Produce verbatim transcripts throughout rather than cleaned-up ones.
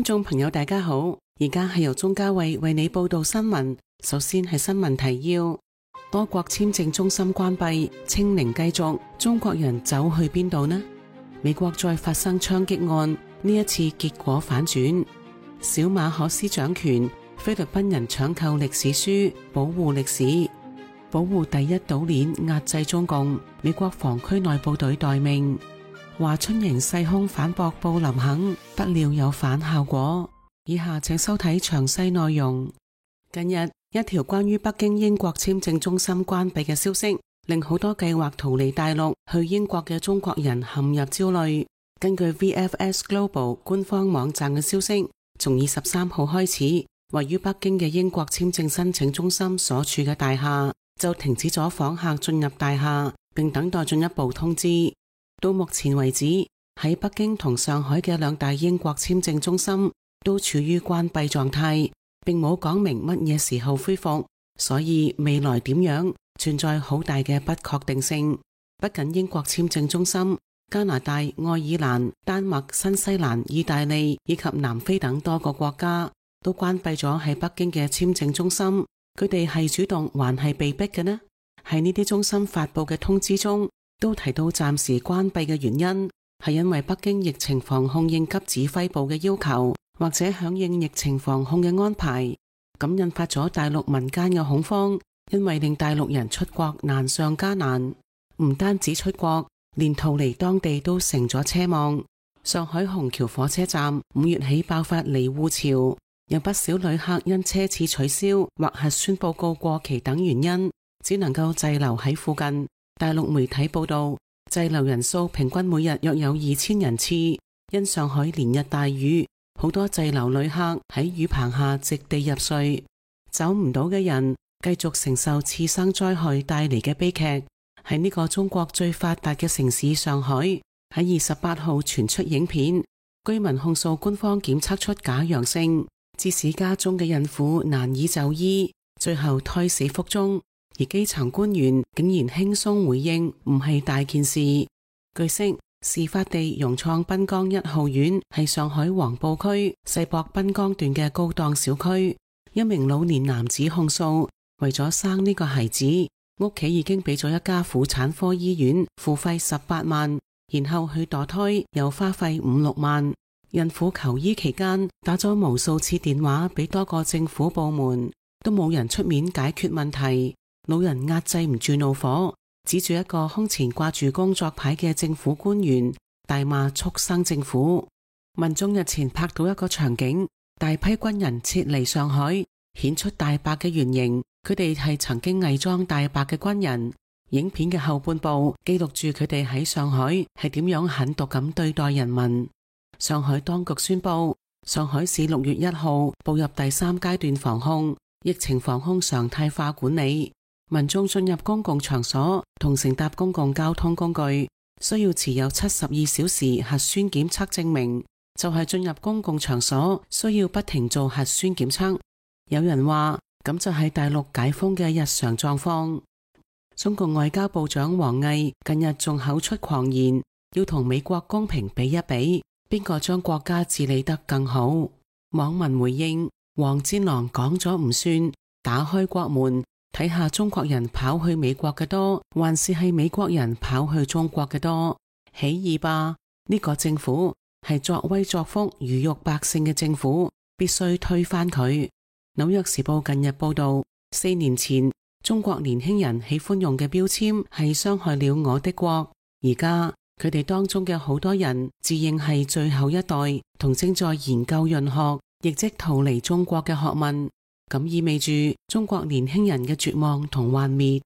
眾朋友大家好，而家係由鍾嘉慧為你報道新聞。首先係新聞提要：多國簽證中心關閉，清零繼續，中國人走去邊度呢？美國再發生槍擊案，呢一次結果反轉。小馬可斯掌權，菲律賓人搶購歷史書，保護歷史，保護第一島鏈，壓制中共。美國防區內部隊待命。華春瑩勢兇反駁布林肯，不料有反效果。以下請收睇詳細內容。近日，一條關於北京英國簽證中心關閉嘅消息，令好多計劃逃離大陸去英國嘅中國人陷入焦慮。根據 V F S Global 官方網站嘅消息，從二十三號開始，位於北京嘅英國簽證申請中心所處嘅大廈就停止咗訪客進入大廈，並等待進一步通知。到目前為止，喺北京同上海嘅兩大英國簽證中心都處於關閉狀態，並冇講明乜嘢時候恢復，所以未來點樣存在好大嘅不確定性。不僅英國簽證中心，加拿大、愛爾蘭、丹麥、新西蘭、意大利以及南非等多個國家都關閉咗喺北京嘅簽證中心。佢哋係主動還係被逼嘅呢？喺呢啲中心發佈嘅通知中都提到暫時關閉嘅原因係因為北京疫情防控應急指揮部嘅要求，或者響應疫情防控嘅安排，咁引發咗大陸民間嘅恐慌，因為令大陸人出國難上加難，唔單止出國，連逃離當地都成咗奢望。上海虹橋火車站五月起爆發離滬潮，有不少旅客因奢侈取消或核酸報告過期等原因，只能夠滯留喺附近。大陸媒體報道，滯留人數平均每日約有二千人次。因上海連日大雨，好多滯留旅客喺雨棚下席地入睡，走唔到嘅人繼續承受次生災害帶嚟嘅悲劇。喺呢個中國最發達嘅城市上海，喺二十八號傳出影片，居民控訴官方檢測出假陽性，致使家中嘅孕婦難以就醫，最後胎死腹中。而基層官員竟然輕鬆回應唔係大件事。據悉，事發地融創濱江一號院係上海黃埔區世博濱江段嘅高檔小區。一名老年男子控訴，為咗生呢個孩子，屋企已經俾咗一家婦產科醫院付費十八萬，然後去墮胎又花費五六萬。孕婦求醫期間打咗無數次電話俾多個政府部門，都冇人出面解決問題。老人壓制唔住怒火，指住一個胸前掛住工作牌嘅政府官員，大罵畜生政府。民眾日前拍到一個場景，大批軍人撤離上海，顯出大白嘅原型，佢哋係曾經偽裝大白嘅軍人。影片嘅後半部記錄住佢哋喺上海係點樣狠毒咁對待人民。上海當局宣布，上海市六月一號步入第三階段防控，疫情防控常態化管理。民眾進入公共場所同乘搭公共交通工具需要持有七十二小時核酸檢測證明，就係進入公共場所需要不停做核酸檢測。有人話咁就係大陸解封嘅日常狀況。中共外交部長王毅近日仲口出狂言，要同美國公平比一比，邊個將國家治理得更好。網民回應，黃戰狼講咗唔算，打開國門睇下中國人跑去美國嘅多，還是係美國人跑去中國嘅多？起義吧！呢個政府係作威作福、魚肉百姓嘅政府，必須推翻佢。紐約時報近日報道，四年前中國年輕人喜歡用嘅標籤係傷害了我的國，而家佢哋當中嘅好多人自認係最後一代，同正在研究潤學，亦即逃離中國嘅學問。咁意味住中國年輕人嘅絕望同幻滅。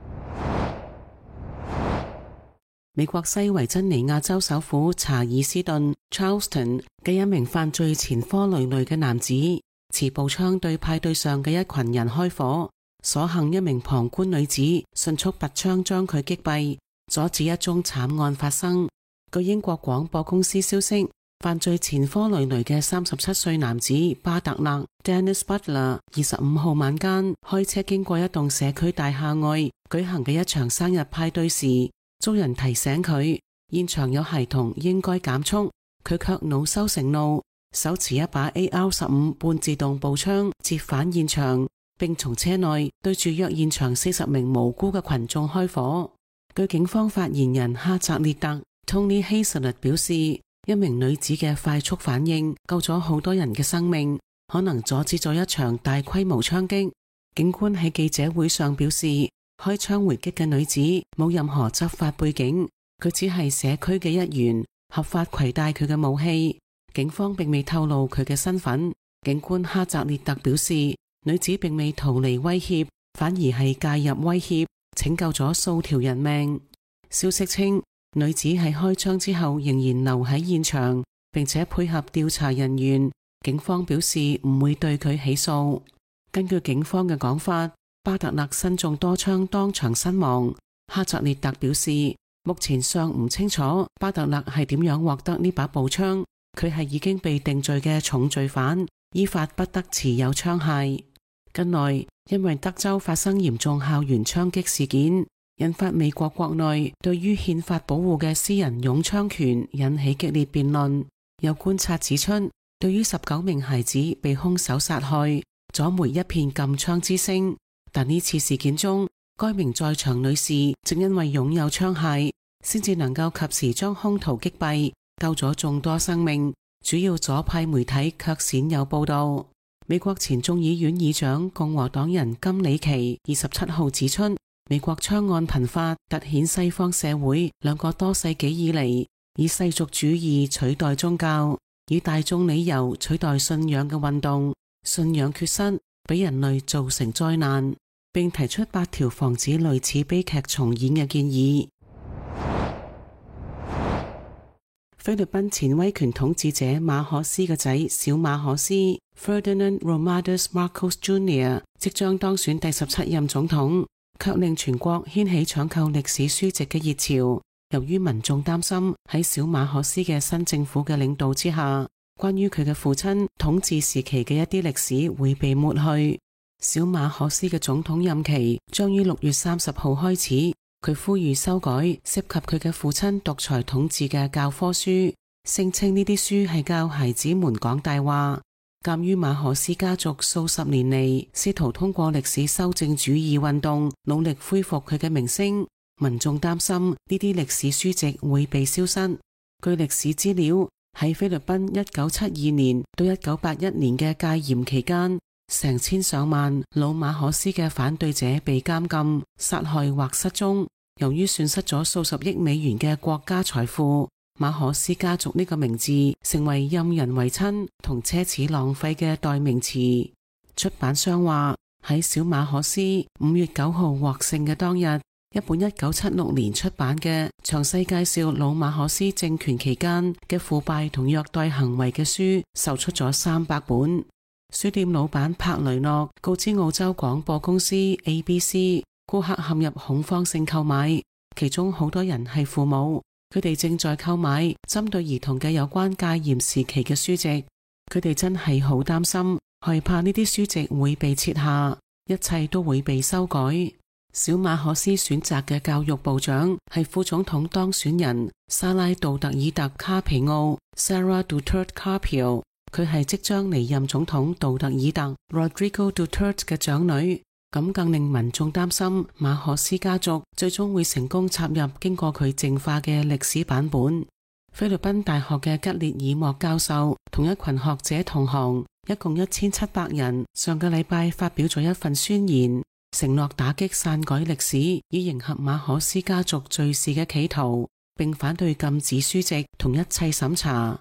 美國西維珍尼亞州首府查爾斯頓 Charleston 嘅一名犯罪前科累累嘅男子，持步槍對派對上嘅一群人開火，所幸一名旁觀女子迅速拔槍將佢擊斃，阻止一宗慘案發生。據英國廣播公司消息，犯罪前科累累嘅三十七歲男子巴特勒 Dennis Butler 二十五號晚間開車經過一棟社區大廈外舉行嘅一場生日派對時，遭人提醒佢現場有孩童應該減速，佢卻惱羞成怒， 手持一把 A R 十五半自動步槍折返現場，並從車內對住約現場四十名無辜嘅群眾開火。據警方發言人哈澤列特 Tony Hazelwood 表示，一名女子嘅快速反應救咗好多人嘅生命，可能阻止咗一場大規模槍擊。警官喺記者會上表示，開槍回擊嘅女子冇任何執法背景，佢只係社區嘅一員，合法攜帶佢嘅武器。警方並未透露佢嘅身份。警官哈澤列特表示，女子並未逃離威脅，反而係介入威脅，拯救咗數條人命。消息稱，女子喺開槍之後仍然留喺現場，並且配合調查人員。警方表示唔會對佢起訴。根據警方嘅講法，巴特勒身中多槍，當場身亡。哈澤列特表示，目前尚唔清楚巴特勒係點樣獲得呢把步槍，佢係已經被定罪嘅重罪犯，依法不得持有槍械。近來因為德州發生嚴重校園槍擊事件，引發美國國內對於憲法保護嘅私人擁槍權引起激烈辯論。有觀察指出，對於十九名孩子被兇手殺害，阻媒一片禁槍之聲。但呢次事件中，該名在場女士正因為擁有槍械，先至能夠及時將兇徒擊斃，救咗眾多生命。主要左派媒體卻鮮有報道。美國前眾議院議長共和黨人金里奇二十七號指出，美國槍案頻發，凸顯西方社會兩個多世紀以嚟以世俗主義取代宗教，以大眾理由取代信仰嘅運動。信仰缺失俾人類造成災難，並提出八條防止類似悲劇重演嘅建議。菲律賓前威權統治者馬可斯嘅仔小馬可斯 Ferdinand Romualdez Marcos Junior 即將當選第十七任總統，卻令全國掀起搶購歷史書籍嘅熱潮。由於民眾擔心喺小馬可斯嘅新政府嘅領導之下，關於佢嘅父親統治時期嘅一啲歷史會被抹去。小馬可斯嘅總統任期將於六月三十號開始。佢呼籲修改涉及佢嘅父親獨裁統治嘅教科書，聲稱呢啲書係教孩子們講大話。鑒於馬可斯家族數十年嚟試圖通過歷史修正主義運動努力恢復佢嘅名聲，民眾擔心呢啲歷史書籍會被消失。據歷史資料，喺菲律賓一九七二年到一九八一年嘅戒嚴期間，成千上萬老馬可斯嘅反對者被監禁、殺害或失蹤。由於損失咗數十億美元嘅國家財富，馬可斯家族呢個名字成為任人唯親同奢侈浪費嘅代名詞。出版商話，喺小馬可斯五月九號獲勝嘅當日，一本一九七六年出版嘅詳細介紹老馬可斯政權期間嘅腐敗同虐待行為嘅書售出咗三百本。書店老闆帕雷諾告知澳洲廣播公司 A B C， 顧客陷入恐慌性購買，其中好多人係父母，佢哋正在購買針對兒童嘅有關戒嚴時期嘅書籍。佢哋真係好擔心，害怕呢啲書籍會被撤下，一切都會被修改。小馬可斯選擇嘅教育部長係副總統當選人莎拉杜特爾特卡皮奧 Sara Duterte Carpio， 佢係即將離任總統杜特爾特 Rodrigo Duterte 嘅長女。咁更令民眾擔心馬可斯家族最終會成功插入經過佢淨化嘅歷史版本。菲律賓大學嘅吉列爾莫教授同一群學者同行，一共一千七百人，上個禮拜發表咗一份宣言，承諾打擊篡改歷史，以迎合馬可斯家族敘事嘅企圖，並反對禁止書籍同一切審查。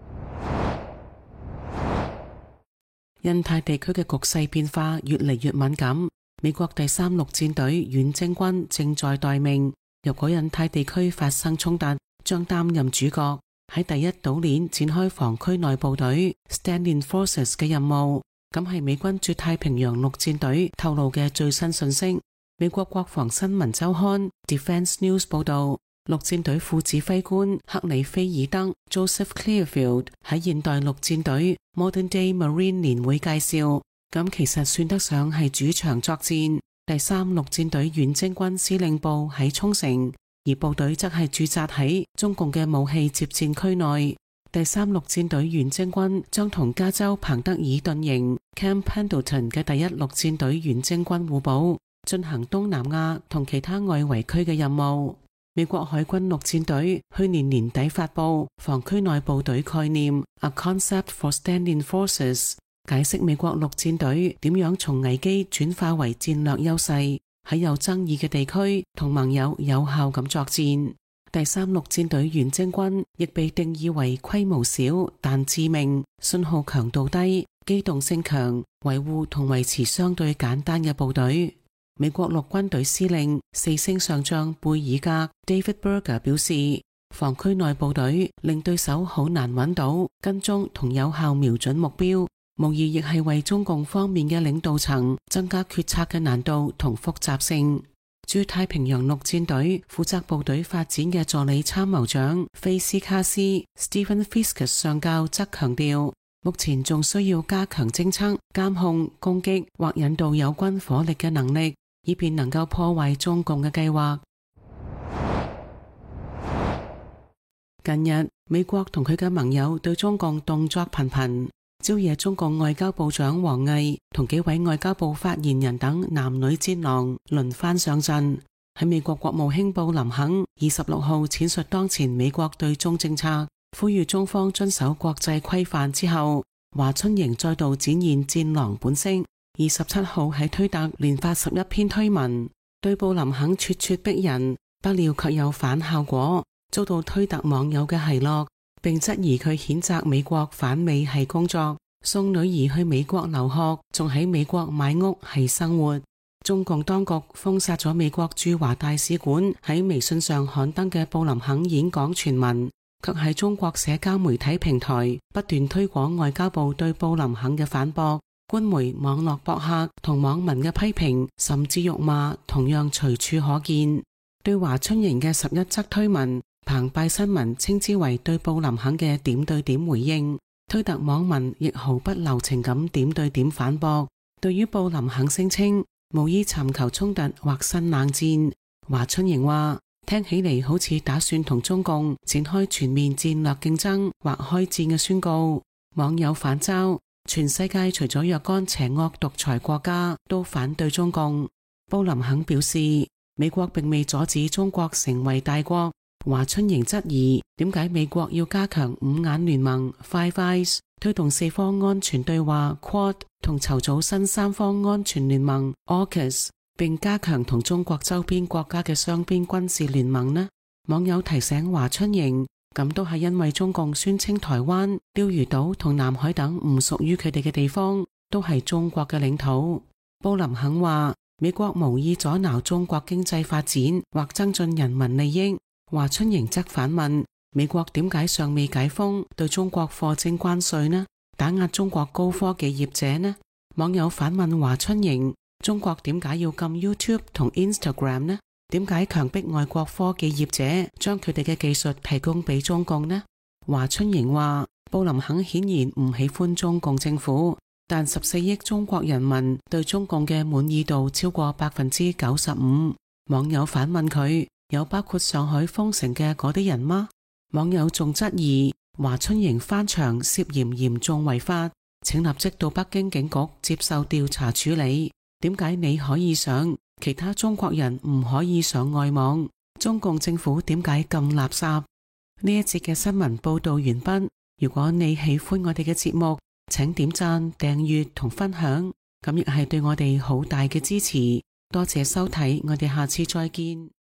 印太地區嘅局勢變化越嚟越敏感，美國第三陸戰隊遠征軍正在待命。若果印太地區發生衝突，將擔任主角，喺第一島鏈展開防區內部隊 Stand-in Forces 嘅任務。咁係美軍駐太平洋陸戰隊透露嘅最新信息。美國國防新聞週刊 Defense News 報道，陸戰隊副指揮官克里菲爾德 Joseph Clearfield 喺現代陸戰隊 Modern Day Marine 年會介紹，咁其實算得上係主場作戰。第三陸戰隊遠征軍司令部喺沖繩，而部隊則係駐紮喺中共嘅武器接戰區內。 第三陸戰隊遠征軍將同加州彭德爾頓營 Camp Pendleton 嘅第一陸戰隊遠征軍互補，進行東南亞同其他外圍區嘅任務。美國海軍陸戰隊去年年底發佈防區內部隊概念 A Concept for Stand-in Forces， 解釋美國陸戰隊點樣從危機轉化為戰略優勢，喺有爭議嘅地區同盟友有效咁作戰。第三陸戰隊遠征軍亦被定義為規模小但致命、信號強度低、機動性強、維護同維持相對簡單嘅部隊。美國陸軍隊司令四星上將貝爾格 David Berger 表示，防區內部隊令對手好難揾到、跟蹤同有效瞄準目標，無疑亦係為中共方面嘅領導層增加決策嘅難度同複雜性。駐太平洋陸戰隊負責部隊發展嘅助理參謀長菲斯卡斯 Stephen Fiskus 上校則強調，目前仲需要加強偵測、監控、攻擊或引導友軍火力嘅能力，以便能夠破壞中共嘅計劃。近日，美國同佢嘅盟友對中共動作頻頻。朝野中共外交部長王毅同幾位外交部發言人等男女戰狼輪番上陣。喺美國國務卿布林肯二十六號闡述當前美國對中政策，呼籲中方遵守國際規範之後，華春瑩再度展現戰狼本色。二十七號喺推特連發十一篇推文，對布林肯咄咄逼人，不料卻有反效果，遭到推特網友嘅奚落，並質疑佢譴責美國反美係工作，送女兒去美國留學，仲喺美國買屋係生活。中共當局封殺咗美國駐華大使館喺微信上刊登嘅布林肯演講全文，卻喺中國社交媒體平台不斷推廣外交部對布林肯嘅反駁，官媒、網絡博客同網民嘅批評甚至辱罵同樣隨處可見。對華春瑩嘅十一則推文，澎湃新聞稱之為對布林肯嘅點對點回應，推特網民亦毫不留情咁點對點反駁。對於布林肯聲稱無意尋求衝突或新冷戰，華春瑩話聽起嚟好似打算同中共展開全面戰略競爭或開戰嘅宣告。網友反嘲，全世界除咗若干邪惡獨裁國家都反對中共。布林肯表示，美國並未阻止中國成為大國。華春瑩質疑點解美國要加強五眼聯盟 Five Eyes， 推動四方安全對話 Quad， 同籌組新三方安全聯盟 AUKUS， 並加強同中國周邊國家嘅雙邊軍事聯盟呢？網友提醒華春瑩，咁都係因為中共宣稱台灣、釣魚島同南海等唔屬於佢哋嘅地方都係中國嘅領土。布林肯話美國無意阻撓中國經濟發展或增進人民利益。華春瑩則反問美國點解尚未解封對中國課徵關稅呢？打壓中國高科技業者呢？網友反問華春瑩，中國點解要禁 YouTube 同 Instagram 呢？點解強迫外國科技業者將佢哋嘅技術提供俾中共呢？華春瑩話布林肯顯然唔喜歡中共政府，但十四億中國人民對中共嘅滿意度超過百分之九十五。網友反問佢，有包括上海封城嘅嗰啲人嗎？網友仲質疑華春瑩翻牆涉嫌嚴重違法，請立即到北京警局接受調查處理。點解你可以上，其他中國人唔可以上外網？中共政府點解咁垃圾？呢一節嘅新聞報道完畢。如果你喜歡我哋嘅節目，請點讚、訂閱同分享，咁亦係對我哋好大嘅支持。多謝收睇，我哋下次再見。